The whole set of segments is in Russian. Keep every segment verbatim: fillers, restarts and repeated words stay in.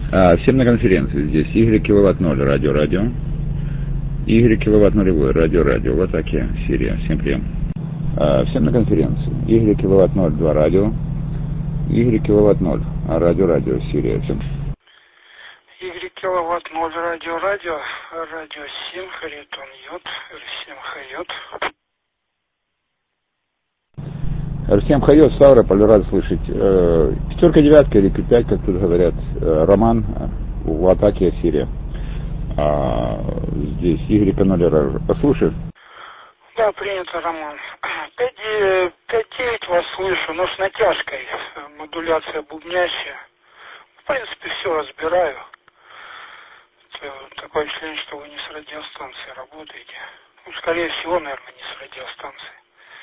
А, всем на конференции. Здесь Y киловатт ноль, радио, радио. Y киловатт нулевой, радио, радио. В атаке, Сирия. Всем прием. А, всем на конференции. Y киловатт ноль, два радио. Y киловатт ноль, радио, радио, Сирия. Всем. Y киловатт ноль, радио, радио. Радио семь, Харитон Йод, эр семь Хайот. эр семь Хайот, Ставрополь, рад слышать. Э, пятерка, девятка или пять, как тут говорят. Э, Роман в атаке, Сирия. А, здесь Y ноль, послушай. Да, принято, Роман. пять девять вас слышу, но с натяжкой. Модуляция бубнящая. В принципе, все разбираю. Такое ощущение, что вы не с радиостанцией работаете. Ну, скорее всего, наверное, не с радиостанцией.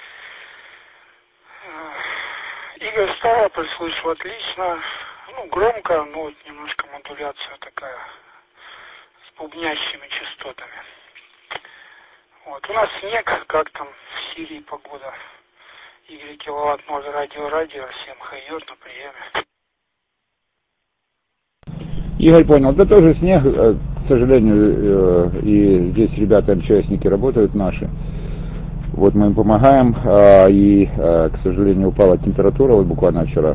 Игорь, Ставрополь слышу отлично. Ну, громко, но вот немножко модуляция такая с бубнящими частотами. Вот. У нас снег, как там в Сирии погода. Y киловатт ноль, радио, радио, эр семь Хайот на приеме. Игорь, понял. Да тоже снег, к сожалению, и здесь ребята МЧСники работают наши. Вот мы им помогаем, и, к сожалению, упала температура вот буквально вчера.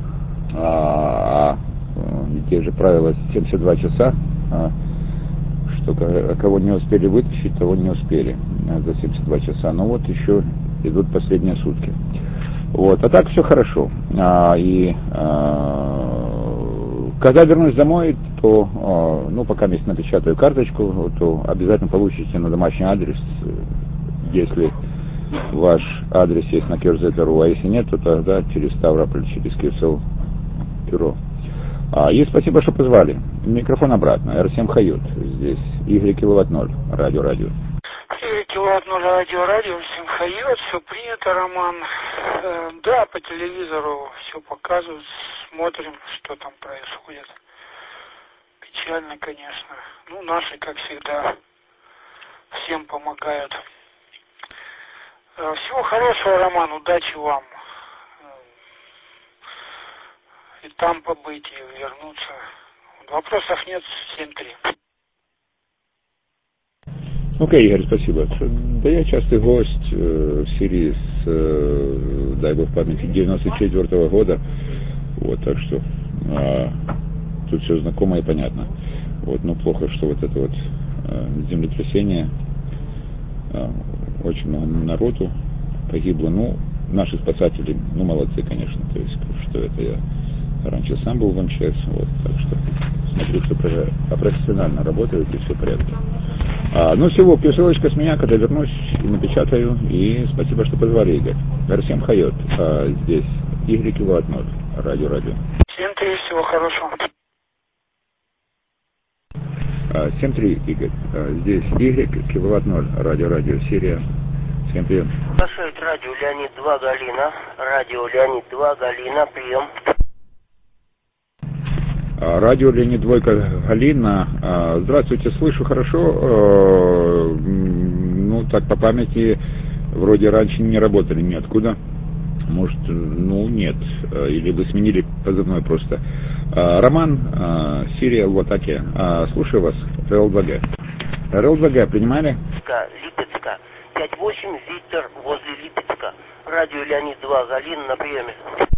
А здесь же правило семьдесят два часа, что кого не успели вытащить, того не успели за семьдесят два часа. Но вот еще идут последние сутки. Вот, а так все хорошо. И когда вернусь домой, то, ну, пока я напечатаю карточку, то обязательно получите на домашний адрес, если ваш адрес есть на кей эр зет точка ру, а если нет, то тогда через Ставрополь, через Киевсел бюро. А, и спасибо, что позвали. Микрофон обратно. эр семь Хайот здесь. Y киловатт ноль, радио, радио. Y киловатт ноль, радио, радио, эр семь Хайот, все принято, Роман. Э, да, по телевизору все показывают, смотрим, что там происходит. Печально, конечно. Ну, наши, как всегда, всем помогают. Э, всего хорошего, Роман, удачи вам. И там побыть, и вернуться. Вопросов нет, семь три. Окей, Игорь, спасибо. Да я частый гость э, в Сирии с, э, дай бог памяти, девяносто четвёртого года. Вот, так что э, тут все знакомо и понятно. Вот, но плохо, что вот это вот э, землетрясение, э, очень много народу погибло. Ну, наши спасатели, ну, молодцы, конечно. То есть, что это я раньше сам был в эм че эс, вот, так что смотрю, что профессионально работают и все в порядке. А, ну всего, пересылочка с меня, когда вернусь, и напечатаю, и спасибо, что позвали, Игорь. эр семь Хайот, а, здесь Y киловатт ноль, радио, радио. семь три, всего хорошего. А, семь три, Игорь, а, здесь Y киловатт ноль, радио, радио, Сирия. Всем прием. Слушает радио Леонид два Галина, радио Леонид два Галина, прием. Радио Леонид Двойка Галина. Здравствуйте, слышу хорошо. Ну, так по памяти, вроде раньше не работали ниоткуда. Может, ну, нет. Или вы сменили позывной просто. Роман, Сирия в атаке. Слушаю вас, эр эл два гэ. эр эл два гэ принимали? Липецка. пять восемь, Виктор, возле Липецка. Радио Леонид два Галина на приеме.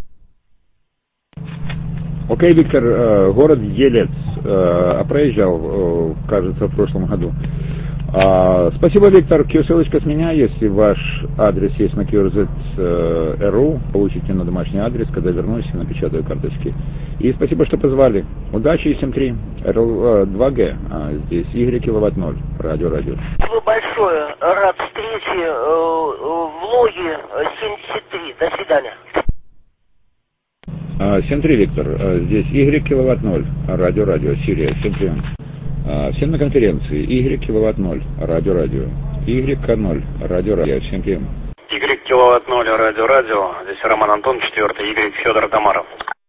Окей, Виктор, э, город Елец, э, а проезжал, э, кажется, в прошлом году. А, спасибо, Виктор, ссылочка с меня, если ваш адрес есть на кей эр зет точка ру, получите на домашний адрес, когда вернусь, напечатаю карточки. И спасибо, что позвали. Удачи, семь три, эр эл два гэ, а, здесь Y киловатт ноль, радио, радио. Спасибо большое, рад встрече э, в логе семьдесят три, до свидания. семь три, Виктор, здесь Y киловатт ноль, радио, радио, Сирия, всем прием. Всем на конференции, Y киловатт ноль, радио, радио, Y ноль, радио, радио, всем прием. Y киловатт ноль, радио, радио, здесь Роман Антон, четвертый, Y Федор Тамара.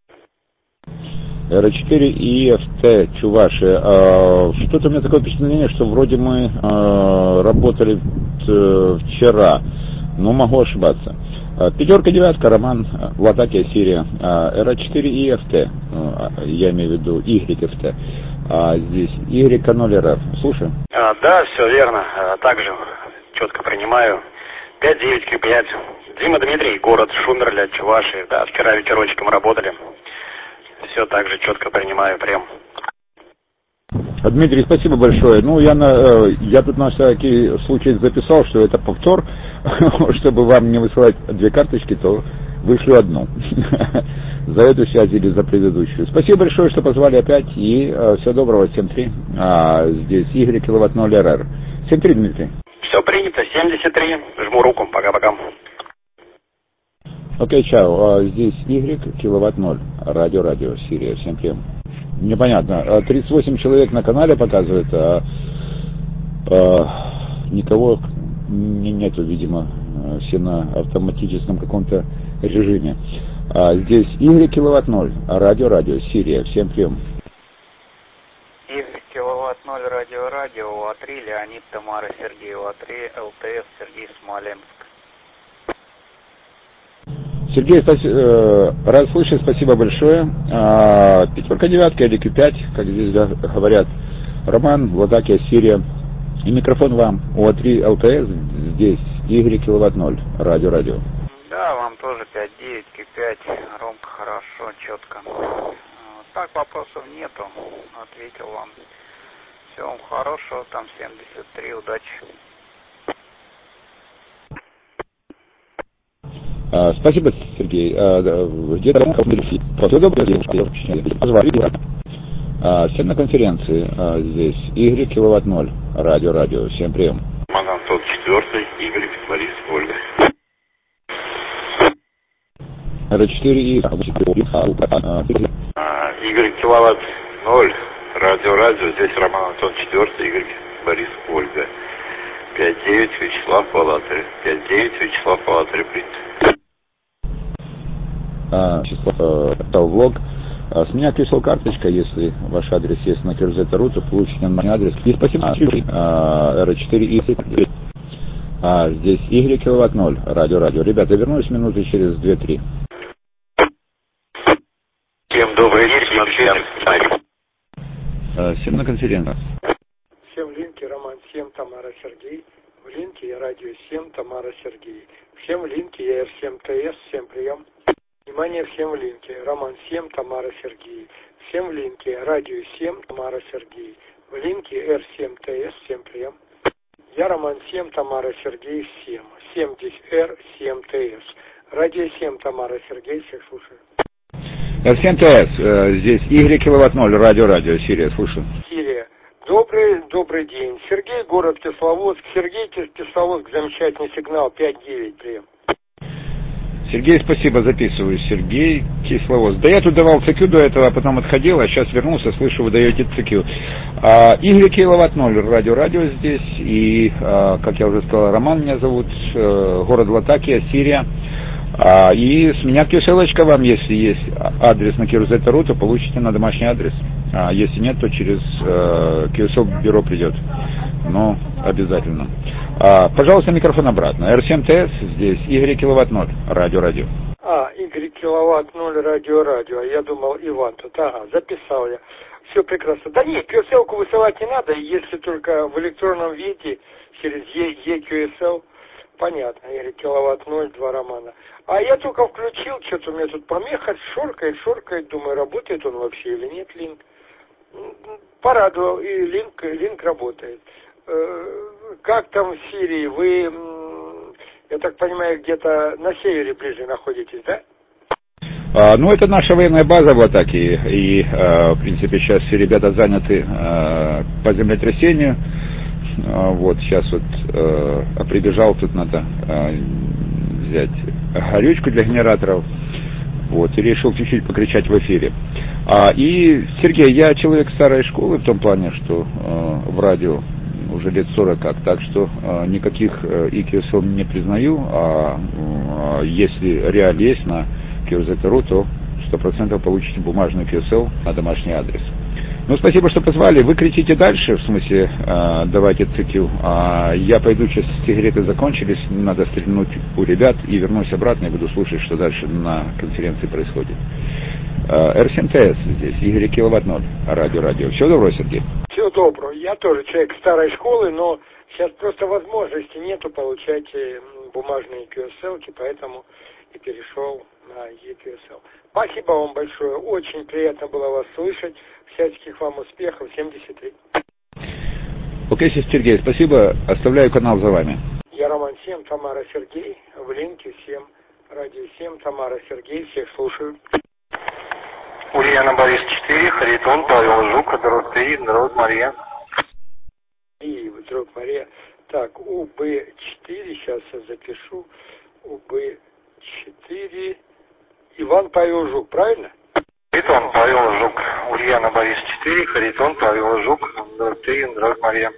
эр четыре и эф тэ, Чуваши. Что-то у меня такое впечатление, что вроде мы работали вчера, но могу ошибаться. Пятерка, девятка, Роман в атаке, Сирия. эр четыре и эф тэ. я имею в виду Y-то, а здесь Y ноль эр эф. Слушай. А, да, все верно. А, также четко принимаю. пять девять кью пять. Дима Дмитрий, город Шумерля, Чувашия. Да, вчера вечерочком работали. Все так же четко принимаю прям. Дмитрий, спасибо большое. Ну, я, на, я тут на всякий случай записал, что это повтор, чтобы вам не высылать две карточки, то вышлю одну. За эту связь или за предыдущую. Спасибо большое, что позвали опять, и э, всего доброго, семь три. А, здесь Y киловатт ноль эр эр. семь три, Дмитрий. Все принято, семьдесят три. Жму руку, пока-пока. Окей, чао. А, здесь Y киловатт ноль. Радио, радио, Сирия, всем привет. Непонятно. тридцать восемь человек на канале показывает, а, а никого не, нету, видимо, все на автоматическом каком-то режиме. А здесь Y киловатт ноль, радио, радио, Сирия, всем прием. Y киловатт ноль, радио, радио, А три, Леонид, Тамара, Сергей, А три, ЛТС, Сергей, Смоленск. Сергей, спасибо, э, рад слышать, спасибо большое. А, пятерка, девятка или Q пять, как здесь говорят. Роман, Латакия, Сирия. И микрофон вам. О три ЛТС, здесь Y киловатт ноль, радио, радио. Да, вам тоже пять девять Q пять, Ромка, хорошо, четко. Так, вопросов нету, ответил вам. Всего вам хорошего, там семьдесят три, удачи. А, спасибо, Сергей. А, где-то позвали. А, все на конференции. А, здесь Y киловатт ноль. Радио, радио. Всем прием. Антон четвертый, Игорь, Борис, Ольга. эр четыре и Игорь киловатт ноль. Радио, радио. Здесь Роман Антон четвертый, Игорь, Борис, Ольга. пять девять, Вячеслав, Палатарь. пять девять, Вячеслав, Палатарь, принято. А, число, стал влог. А, с меня пришла карточка, если ваш адрес есть на Кирзета.ру, то получите на мой адрес. И спасибо. А, эр четыре и а, здесь Y киловатт ноль. Радио, радио. Ребята, вернусь минуты через две-три. Всем добрый вечер. А, всем на конференции. Всем в линке Роман семь, Тамара, Сергей. В линке я радио семь, Тамара, Сергей. Всем в линке я эр семь тэ эс, всем прием. Внимание, всем в линке. Роман семь, Тамара, Сергей. Всем в линке. Радио семь, Тамара, Сергей. В линке эр семь тэ эс, всем прием. Я Роман семь, Тамара, Сергей, семь. семь здесь эр семь тэ эс. Радио семь, Тамара, Сергей, всех слушаю. эр семь тэ эс, здесь Y киловатт ноль, радио, радио, Сирия, слушаю. Сирия. Добрый, добрый день. Сергей, город Кисловодск. Сергей, Кисловодск, замечательный сигнал, пять девять, прием. Сергей, спасибо, записываю. Сергей, Кисловодск. Да я тут давал ЦК до этого, а потом отходил, а сейчас вернулся, слышу, вы даете ЦК. А, Y киловатт ноль, радио, радио здесь. И, а, как я уже сказал, Роман меня зовут, а, город Латакия, Сирия. А, и с меня ссылочка вам, если есть адрес на Кирзета.ру, то получите на домашний адрес. А если нет, то через э, кью эс эл бюро придет. Но обязательно. А, пожалуйста, микрофон обратно. эр семь тэ эс, здесь Y киловатт ноль, радио, радио. А, Y киловатт ноль, радио, радио. А я думал, Иван тут. Ага, записал я. Все прекрасно. Да нет, кью эс эл-ку высылать не надо, если только в электронном виде через E кью эс эл. Понятно, Y киловатт ноль, два Романа. А я только включил, что-то у меня тут помеха, шоркает, шоркает, думаю, работает он вообще или нет, линк. Порадовал, и линк, линк работает. Как там в Сирии? Вы, я так понимаю, где-то на севере ближе находитесь, да? А, ну, это наша военная база в Атаке, и, а, в принципе, сейчас все ребята заняты а, по землетрясению. А, вот, сейчас вот а, прибежал, тут надо а, взять горючку для генераторов, вот, и решил чуть-чуть покричать в эфире. А, и, Сергей, я человек старой школы в том плане, что а, в радио уже лет сорок как, так что а, никаких и кью эс эл не признаю, а, а если реаль есть на Кирзета.ру, то сто процентов получите бумажный кью эс эл на домашний адрес. Ну, спасибо, что позвали. Вы кричите дальше, в смысле, э, давайте ЦК. А я пойду, сейчас сигареты закончились, надо стрельнуть у ребят и вернусь обратно и буду слушать, что дальше на конференции происходит. эр семь тэ эс здесь, Игорь киловатт ноль, радио, радио. Всего доброго, Сергей. Всего доброго. Я тоже человек старой школы, но сейчас просто возможности нету получать бумажные кью эс эл-ки, поэтому и перешел на и кью эс эл. Спасибо вам большое. Очень приятно было вас слышать. Всяческих вам успехов. семьдесят три. Окей, Сергей, спасибо. Оставляю канал за вами. Я Роман семь, Тамара Сергей. В линке семь. Радио семь, Тамара Сергей. Всех слушаю. Ульяна Борис четыре, Харитон, Павел Жук, дробь три, дробь Мария. И дробь Мария. Так, у бэ четыре, сейчас я запишу. у бэ четыре, Иван Павел Жук, правильно? Харитон, Павел Жук, Ульяна Борис четыре, Харитон, Павел Жук, дробь три, дробь Мария.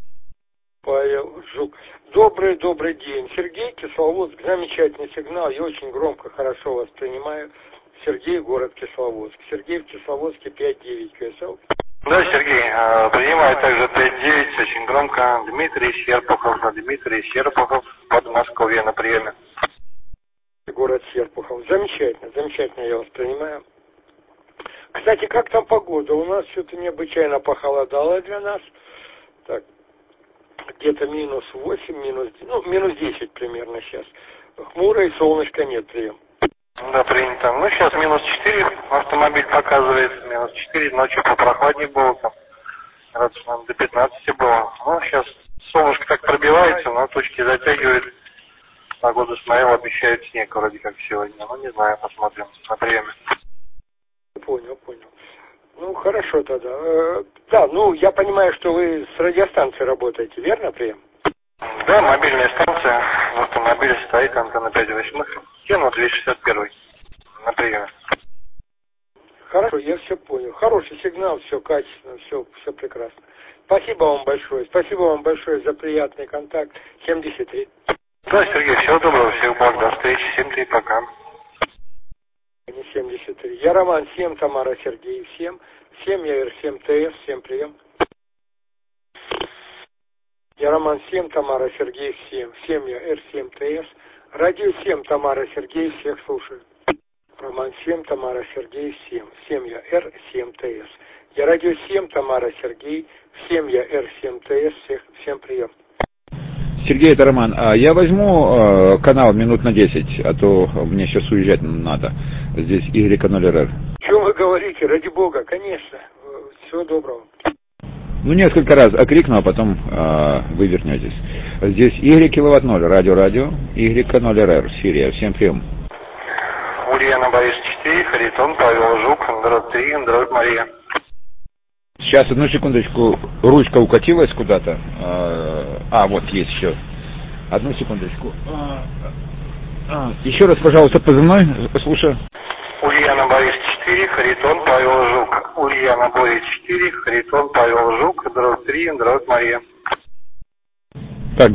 Павел Жук. Добрый, добрый день. Сергей, Кисловодск, замечательный сигнал, я очень громко, хорошо вас принимаю. Сергей, город Кисловодск. Сергей в Кисловодске пять девять кью эс эл. Да, Сергей, принимаю также пять девять, очень громко. Дмитрий Серпухов, Дмитрий Серпухов, Подмосковье на приеме. Город Серпухов. Замечательно, замечательно я вас принимаю. Кстати, как там погода? У нас что-то необычайно похолодало для нас. Так, где-то минус восемь, минус, ну, минус десять примерно сейчас. Хмуро и солнышка нет, прием. Да, принято. Ну, сейчас минус четыре автомобиль показывает. Минус четыре, ночью попрохладнее было, там, градусов до пятнадцати было. Ну, сейчас солнышко так пробивается, но тучки затягивает. Погоду смотрел, обещают снег вроде как сегодня. Ну, не знаю, посмотрим на приеме. Понял, понял. Ну, хорошо тогда. Э, да, ну, я понимаю, что вы с радиостанцией работаете, верно, прием? Да, мобильная станция, в автомобиле стоит антенна пять восемь, стену двести шестьдесят один на приеме. Хорошо, я все понял. Хороший сигнал, все качественно, все, все прекрасно. Спасибо вам большое. Спасибо вам большое за приятный контакт. семьдесят три. Да, Сергей, всего доброго, всех благ, до встречи. семь три, пока. Не семьдесят три. Я Роман семь, Тамара Сергей семь. семь, я эр семь тэ эс, всем прием. Я Роман семь, Тамара Сергей семь. семь, я эр семь тэ эс. Радио семь, Тамара Сергей, всех слушаю. Роман семь, Тамара Сергей семь. семь, я эр семь тэ эс. Я радио семь, Тамара Сергей. семь, я эр семь тэ эс, всех, всем прием. Сергей, это Роман. Я возьму э, канал минут на десять, а то мне сейчас уезжать надо. Здесь Y ноль эр эр. Что вы говорите? Ради бога, конечно. Всего доброго. Ну, несколько раз окрикну, а потом э, вы вернетесь. Здесь Y киловатт ноль, радио, радио, Y ноль эр эр, Сирия. Всем прием. Ульяна Борис четыре, Харитон, Павел Жук, дробь три, дробь Мария. Сейчас, одну секундочку, ручка укатилась куда-то. А, вот есть еще. Одну секундочку. Еще раз, пожалуйста, позывной, слушаю. Ульяна Борис четыре, Харитон, Павел Жук. Ульяна Борис четыре, Харитон, Павел Жук, дробь три, дробь Мария. Так,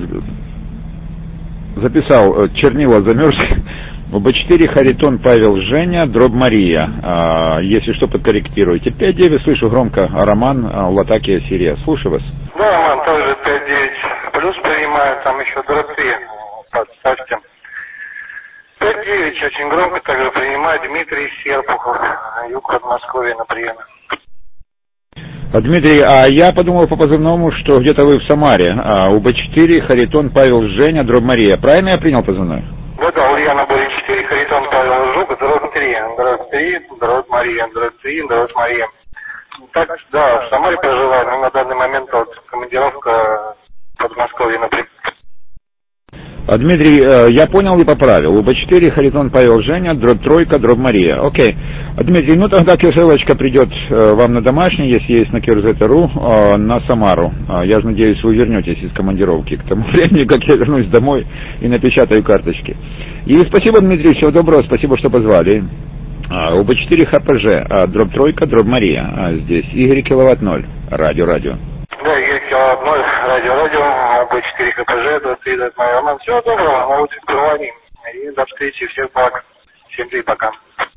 записал, чернила замерзли. бэ четыре, Харитон, Павел, Женя, дробь Мария. А, если что, подкорректируйте. пять девять, слышу громко. Роман, Латакия, Сирия. Слушаю вас. Да, Роман, тоже пять девять. Плюс принимаю, там еще дробь три. Подставьте. пять девять, очень громко также принимаю. Дмитрий Серпухов, юг Подмосковья на приеме. А, Дмитрий, а я подумал по позывному, что где-то вы в Самаре. А, у бэ четыре, Харитон, Павел, Женя, дробь Мария. Правильно я принял позывной? Да, да, Ульяна Борис четыре, Харитон, Павел Жук, дробь три, дробь три, дробь Мария, дробь три, дробь Мария. Так, да, в Самаре проживаю, но на данный момент вот командировка в Подмосковье, например. А, Дмитрий, я понял и поправил. у бэ четыре, Харитон, Павел, Женя, дробь тройка, дробь Мария. Окей. А, Дмитрий, ну тогда ссылочка придет вам на домашний, если есть на кирзет точка ру, на Самару. Я же надеюсь, вы вернетесь из командировки к тому времени, как я вернусь домой и напечатаю карточки. И спасибо, Дмитрий, всего доброго, спасибо, что позвали. у бэ четыре, ха пэ жэ, дробь тройка, дробь Мария. Здесь Y киловатт ноль, радио, радио. Да, Y киловатт ноль, радио, радио, у бэ четыре, ха пэ жэ, двадцать три, двадцать Мария. Роман, всего доброго, на улице Курвани. И до встречи, всех благ. семь три, пока.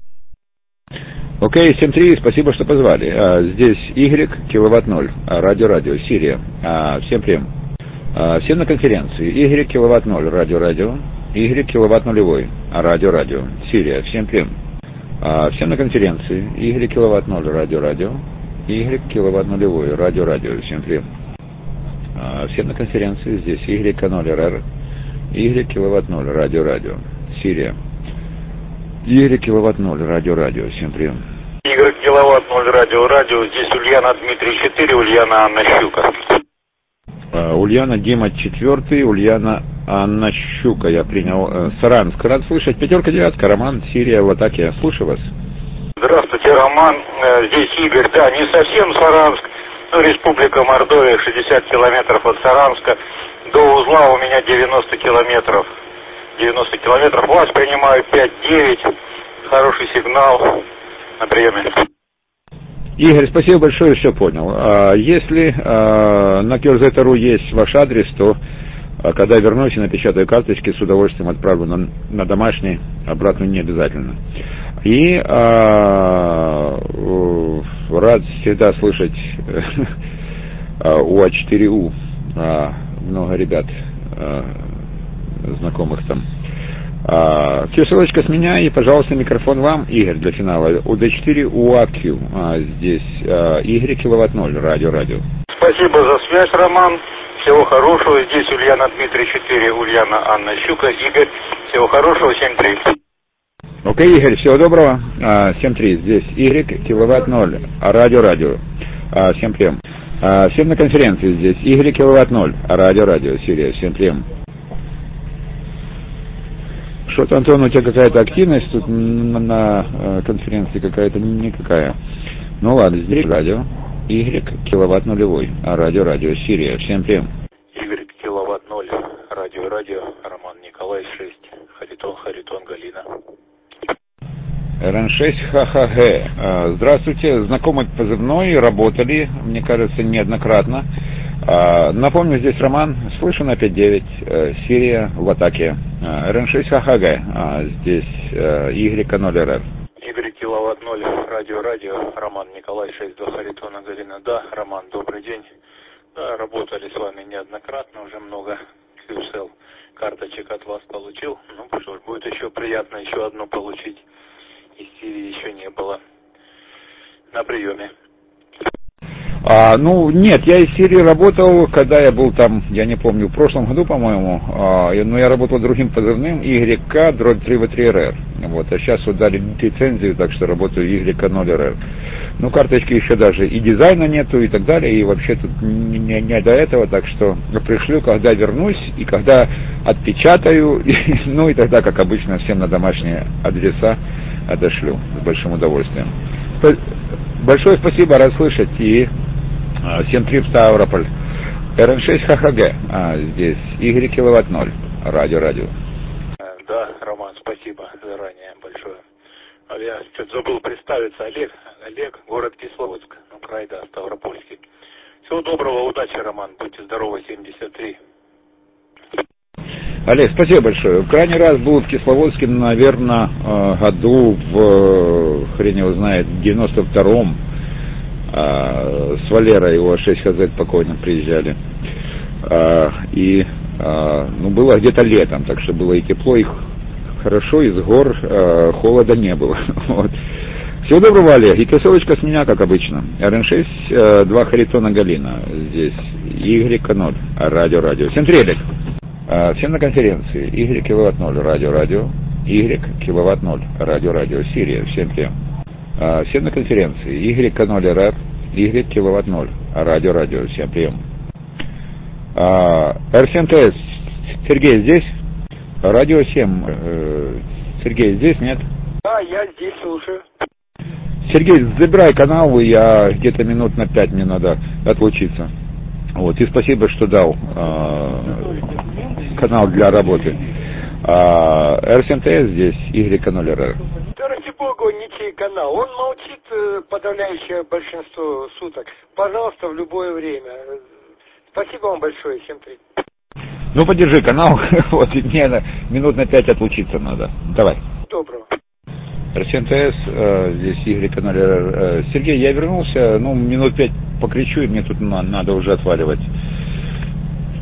Окей, семь три, спасибо, что позвали. А, здесь Y, киловатт ноль, радио, радио, Сирия. А, всем прием. А, всем на конференции. Y, киловатт ноль, радио, радио, Y, киловатт нулевой, радио, радио, Сирия. Всем прием. А, всем на конференции. Y киловатт ноль, радио-радио. Y киловатт нулевой, радио-радио. Всем привет. А, всем на конференции. Здесь Y ноль эр эр. Y киловатт ноль, радио-радио. Сирия. Y киловатт ноль, радио-радио. Всем привет. Y киловатт ноль, радио-радио. Здесь Ульяна Дмитрий четыре, Ульяна Анна Щука. А, Ульяна Дима четвертый, Ульяна Анна Щука. Я принял. Э, Саранск. Рад слышать. Пятерка, девятка. Роман, Сирия, в атаке. Я слушаю вас. Здравствуйте, Роман. Здесь Игорь. Да, не совсем Саранск. Ну, Республика Мордовия, шестьдесят километров от Саранска. До узла у меня девяносто километров. девяносто километров. Вас принимаю пять девять. Хороший сигнал на приеме. Игорь, спасибо большое, все понял. А, если а, на кьюарзет точка ру есть ваш адрес, то а, когда вернусь и напечатаю карточки, с удовольствием отправлю на, на домашний, обратно не обязательно. И а, рад всегда слышать у а четыре у. Много ребят знакомых там. А, ссылочка с меня, и, пожалуйста, микрофон вам, Игорь, для финала. У дэ четыре у а кью, а, здесь а, Y киловатт ноль, радио-радио. Спасибо за связь, Роман. Всего хорошего. Здесь Ульяна Дмитрий четыре, Ульяна Анна Щука. Игорь, всего хорошего, семь три. Окей, Игорь, всего доброго. А, семь три, здесь Y киловатт ноль, радио-радио. А, всем прием. А, всем на конференции здесь Y киловатт ноль, радио-радио, Сирия, всем прием. Что-то, Антон, у тебя какая-то активность тут на, на конференции какая-то никакая. Ну ладно, здесь радио. Y киловатт нулевой, а радио-радио, Сирия, всем прием. Y киловатт ноль, радио-радио, Роман Николай шесть, Харитон, Харитон, Галина. эр эн шесть ха ха гэ. Здравствуйте, знакомый позывной, работали, мне кажется, неоднократно. Напомню, здесь Роман, слышу на пять девять, Сирия в атаке. эр эн шесть ха ха гэ, здесь Y ноль эр эр. Y киловатт ноль, радио-радио, Роман Николай шесть, два Харитона, Галина. Да, Роман, добрый день. Да, работали с вами неоднократно, уже много кью эс эл карточек от вас получил. Ну, что ж, будет еще приятно еще одну получить. Из Сирии еще не было на приеме. А, ну, нет, я из Сирии работал, когда я был там, я не помню, в прошлом году, по-моему, а, но я работал другим позывным, Y К три вэ три эр эр. Вот, а сейчас вот дали лицензию, так что работаю Y ноль эр эр. Ну, карточки еще даже и дизайна нету, и так далее, и вообще тут не, не, не до этого, так что пришлю, когда вернусь, и когда отпечатаю, и, ну, и тогда, как обычно, всем на домашние адреса отошлю с большим удовольствием. Большое спасибо, рад слышать, и семь три в Ставрополь. эр эн шесть ха ха гэ, а, здесь Y киловатт ноль, радио-радио. Да, Роман, спасибо заранее большое. Я что-то забыл представиться. Олег, Олег, город Кисловодск, ну, край, да, Ставропольский. Всего доброго, удачи, Роман, будьте здоровы, семьдесят три. Олег, спасибо большое. Крайний раз был в Кисловодске, наверное, году в, хрен его знает, девяносто втором. С Валерой у а шесть ха зет покойно приезжали. И, ну, было где-то летом, так что было и тепло, и хорошо, из гор холода не было. Вот. Всего доброго, Олег. И косовочка с меня, как обычно. эр эн шесть, два Харитона, Галина. Здесь Y ноль, радио-радио. Всем привет. Всем на конференции. Y киловатт ноль, радио-радио. Y киловатт ноль, радио-радио. Сирия, всем привет. Всем на конференции. Y ноль эр эр. Y киловатт ноль, радио-радио. Всем прием. эр семь тэ эс. Сергей здесь? Радио семь. Сергей здесь, нет? Да, я здесь слушаю. Сергей, забирай канал, я где-то минут на пять мне надо отлучиться. Вот, и спасибо, что дал э, канал для работы. А, эр семь тэ эс здесь, Y ноль эр эр. Да ради бога, он не чей канал. Он молчит подавляющее большинство суток. Пожалуйста, в любое время. Спасибо вам большое, семь три. Ну, поддержи канал, вот, и мне на, минут на пять отлучиться надо. Давай. Доброго. эр семь тэ эс, э, здесь Y ноль эр эр. Э, Сергей, я вернулся, ну, минут пять покричу, и мне тут на, надо уже отваливать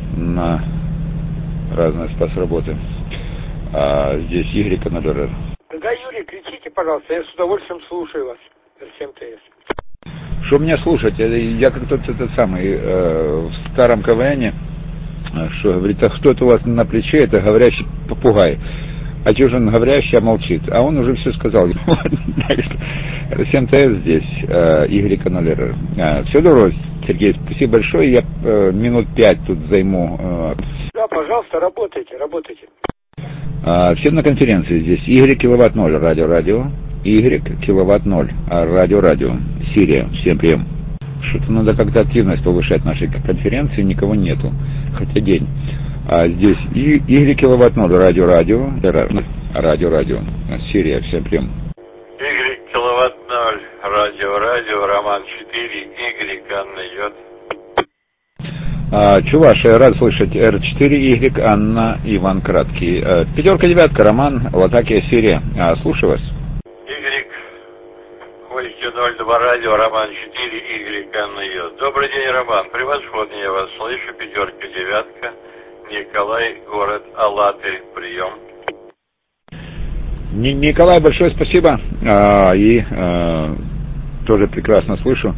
на разные спасработы. А здесь Y ноль эр эр. Да, Юрий, кричите, пожалуйста, я с удовольствием слушаю вас. эр семь тэ эс. Что меня слушать? Я как тот этот самый э, в старом КВНе, что говорит, а кто-то у вас на плече, это говорящий попугай. А чего же он говорящий, а молчит? А он уже все сказал. эр семь тэ эс здесь, Y ноль эр эр. Все здорово, Сергей, спасибо большое. Я э, минут пять тут займу. Э, да, пожалуйста, работайте, работайте. Э, всем на конференции здесь. Y киловатт ноль, радио-радио. Y киловатт ноль, радио-радио. Сирия, всем прием. Что-то надо как-то активность повышать нашей конференции, никого нету, хотя день. А здесь Y киловатт ноль, радио-радио, радио-радио, Сирия, всем прием. Y киловатт ноль, радио-радио, Роман четыре, Y, Анна Йод. А, Чуваш, рад слышать, эр четыре, Y, Анна, Иван Краткий. А, пятерка, девятка, Роман, Латакия, Сирия. А, слушаю вас. Y, ноль два, радио, Роман четыре, Y, Анна Йод. Добрый день, Роман, превосходно я вас слышу, пятерка, девятка, Николай, город Алатырь, прием. Николай, большое спасибо, а, и а, тоже прекрасно слышу.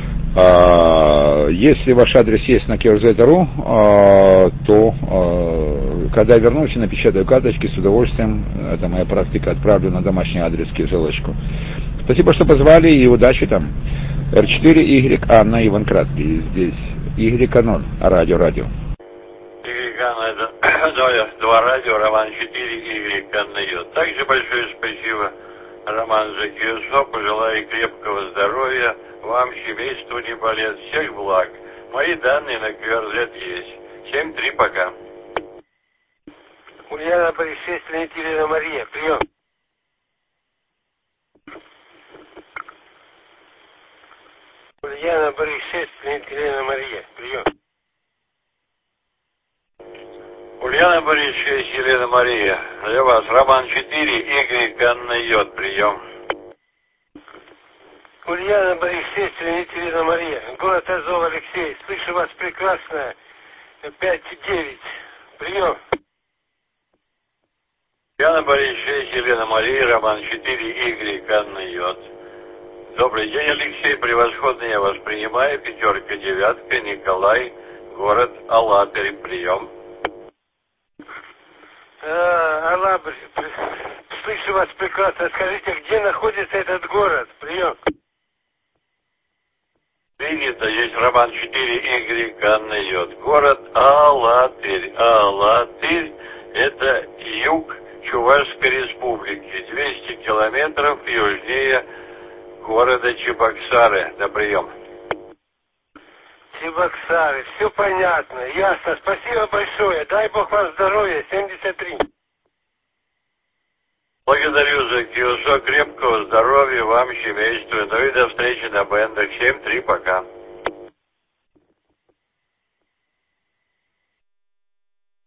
А, если ваш адрес есть на кей эр зет точка ру, а, то а, когда я вернусь и напечатаю карточки, с удовольствием, это моя практика, отправлю на домашний адрес ссылочку. Спасибо, что позвали, и удачи там. эр четыре, Y, Анна, Иван Краткий, здесь Y ноль, радио-радио. Y, Анна, два радио, Роман четыре, Y, Анна Йод. Также большое спасибо, Роман, за КСО. Пожелаю крепкого здоровья вам, семейству, не болеть, всех благ. Мои данные на кью ар зет есть. семь три, пока. Ульяна, Борис шесть, Леонид, Елена, Мария, прием. Ульяна, Борис шесть, Леонид, Елена, Мария, прием. Ульяна, Борис шесть, Елена, Мария. Для вас Роман четыре, Y, Анна Йод, прием. Ульяна, Борис шесть, Леонид, Елена, Мария. Город Азов, Алексей. Слышу вас прекрасно. пять девять. Прием. Ульяна, Борис шесть, Елена, Мария, Роман четыре, Y, Анна Йод. Добрый день, Алексей. Превосходно я вас принимаю. Пятерка, девятка, Николай, город Алатырь, прием. А, Алабрь, слышу вас прекрасно. Скажите, где находится этот город? Прием. Принято. Есть Роман четыре, Y, Анна Йод. Город Алатырь. Алатырь – это юг Чувашской республики. двести километров южнее города Чебоксары. На прием. Чебоксары. Все понятно. Ясно. Спасибо большое. Дай Бог вам здоровья. семьдесят три. Благодарю за КИОСО. Крепкого здоровья вам, семейству. Ну и до встречи на бендах. семь три. Пока.